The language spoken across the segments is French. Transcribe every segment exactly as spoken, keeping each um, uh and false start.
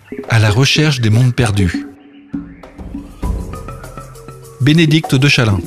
à la recherche des mondes perdus. Bénédicte de Chalin.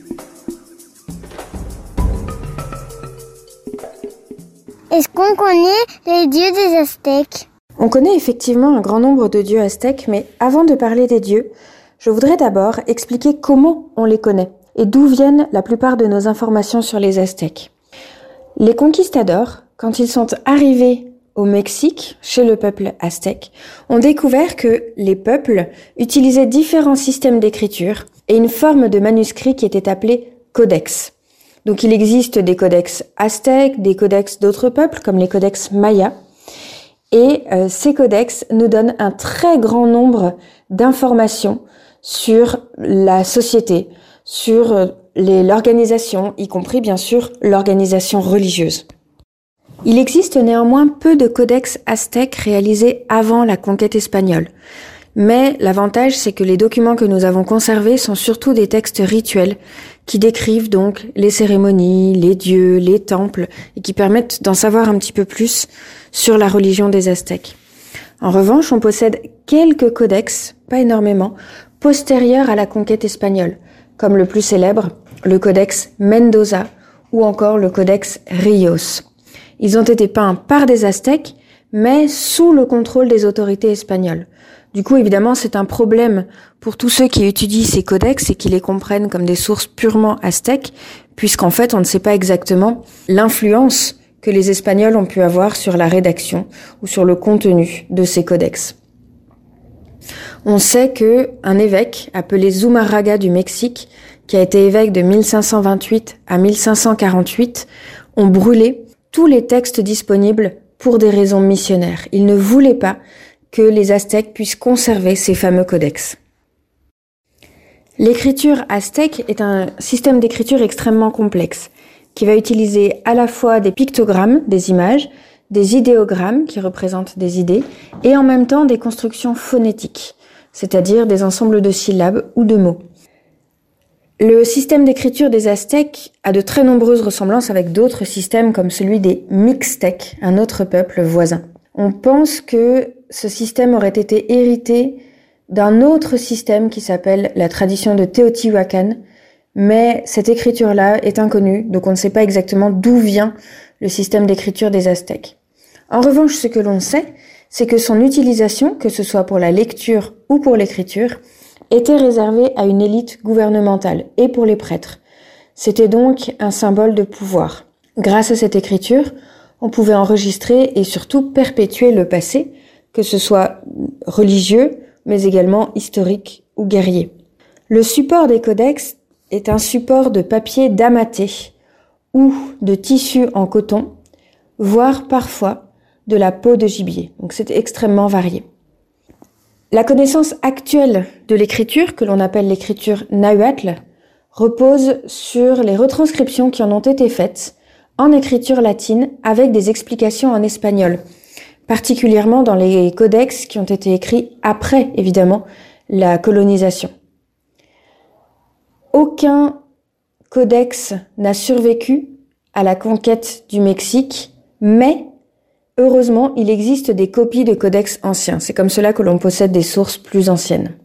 Est-ce qu'on connaît les dieux des Aztèques ? On connaît effectivement un grand nombre de dieux aztèques, mais avant de parler des dieux, je voudrais d'abord expliquer comment on les connaît et d'où viennent la plupart de nos informations sur les Aztèques. Les conquistadors, quand ils sont arrivés au Mexique, chez le peuple aztèque, ont découvert que les peuples utilisaient différents systèmes d'écriture et une forme de manuscrit qui était appelée codex. Donc il existe des codex aztèques, des codex d'autres peuples, comme les codex mayas, et euh, ces codex nous donnent un très grand nombre d'informations sur la société, sur euh, les, l'organisation, y compris bien sûr l'organisation religieuse. Il existe néanmoins peu de codex aztèques réalisés avant la conquête espagnole. Mais l'avantage, c'est que les documents que nous avons conservés sont surtout des textes rituels qui décrivent donc les cérémonies, les dieux, les temples et qui permettent d'en savoir un petit peu plus sur la religion des Aztèques. En revanche, on possède quelques codex, pas énormément, postérieurs à la conquête espagnole, comme le plus célèbre, le codex Mendoza ou encore le codex Rios. Ils ont été peints par des Aztèques, mais sous le contrôle des autorités espagnoles. Du coup, évidemment, c'est un problème pour tous ceux qui étudient ces codex et qui les comprennent comme des sources purement aztèques, puisqu'en fait, on ne sait pas exactement l'influence que les Espagnols ont pu avoir sur la rédaction ou sur le contenu de ces codex. On sait que un évêque appelé Zumarraga du Mexique, qui a été évêque de mille cinq cent vingt-huit à mille cinq cent quarante-huit, ont brûlé tous les textes disponibles pour des raisons missionnaires. Il ne voulait pas que les Aztèques puissent conserver ces fameux codex. L'écriture aztèque est un système d'écriture extrêmement complexe, qui va utiliser à la fois des pictogrammes, des images, des idéogrammes qui représentent des idées, et en même temps des constructions phonétiques, c'est-à-dire des ensembles de syllabes ou de mots. Le système d'écriture des Aztèques a de très nombreuses ressemblances avec d'autres systèmes comme celui des Mixtèques, un autre peuple voisin. On pense que ce système aurait été hérité d'un autre système qui s'appelle la tradition de Teotihuacan, mais cette écriture-là est inconnue, donc on ne sait pas exactement d'où vient le système d'écriture des Aztèques. En revanche, ce que l'on sait, c'est que son utilisation, que ce soit pour la lecture ou pour l'écriture, était réservée à une élite gouvernementale et pour les prêtres. C'était donc un symbole de pouvoir. Grâce à cette écriture, on pouvait enregistrer et surtout perpétuer le passé, que ce soit religieux, mais également historique ou guerrier. Le support des codex est un support de papier damaté ou de tissu en coton, voire parfois de la peau de gibier. Donc c'est extrêmement varié. La connaissance actuelle de l'écriture, que l'on appelle l'écriture nahuatl, repose sur les retranscriptions qui en ont été faites en écriture latine avec des explications en espagnol, particulièrement dans les codex qui ont été écrits après, évidemment, la colonisation. Aucun codex n'a survécu à la conquête du Mexique, mais heureusement, il existe des copies de codex anciens. C'est comme cela que l'on possède des sources plus anciennes.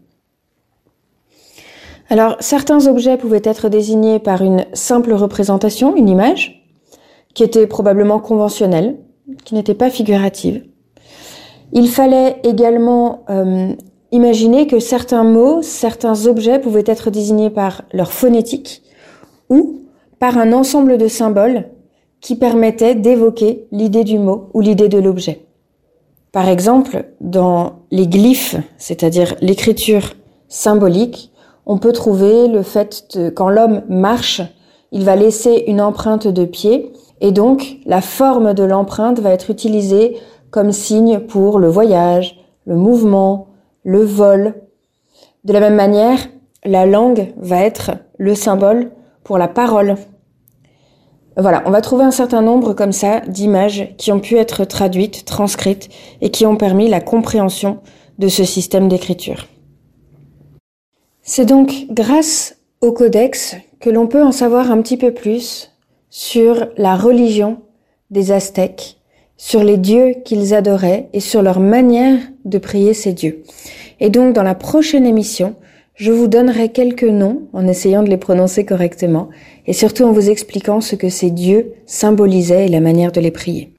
Alors, certains objets pouvaient être désignés par une simple représentation, une image, qui était probablement conventionnelle, qui n'était pas figurative. Il fallait également euh, imaginer que certains mots, certains objets pouvaient être désignés par leur phonétique ou par un ensemble de symboles qui permettaient d'évoquer l'idée du mot ou l'idée de l'objet. Par exemple, dans les glyphes, c'est-à-dire l'écriture symbolique, on peut trouver le fait que quand l'homme marche, il va laisser une empreinte de pied et donc la forme de l'empreinte va être utilisée comme signe pour le voyage, le mouvement, le vol. De la même manière, la langue va être le symbole pour la parole. Voilà, on va trouver un certain nombre comme ça d'images qui ont pu être traduites, transcrites et qui ont permis la compréhension de ce système d'écriture. C'est donc grâce au codex que l'on peut en savoir un petit peu plus sur la religion des Aztèques sur les dieux qu'ils adoraient et sur leur manière de prier ces dieux. Et donc, dans la prochaine émission, je vous donnerai quelques noms en essayant de les prononcer correctement et surtout en vous expliquant ce que ces dieux symbolisaient et la manière de les prier.